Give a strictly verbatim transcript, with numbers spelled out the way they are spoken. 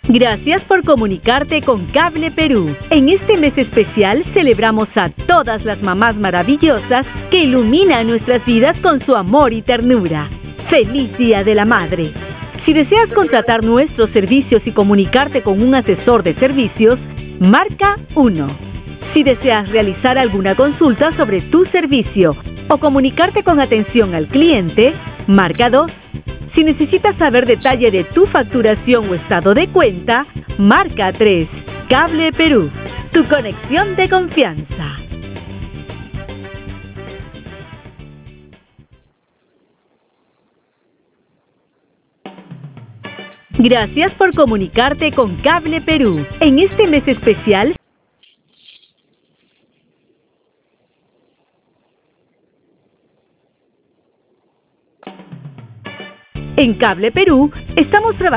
Gracias por comunicarte con Cable Perú. En este mes especial celebramos a todas las mamás maravillosas que iluminan nuestras vidas con su amor y ternura. ¡Feliz Día de la Madre! Si deseas contratar nuestros servicios y comunicarte con un asesor de servicios, marca uno. Si deseas realizar alguna consulta sobre tu servicio o comunicarte con atención al cliente, marca dos. Si necesitas saber detalle de tu facturación o estado de cuenta, marca tres. Cable Perú, tu conexión de confianza. Gracias por comunicarte con Cable Perú. En este mes especial, en Cable Perú, estamos trabajando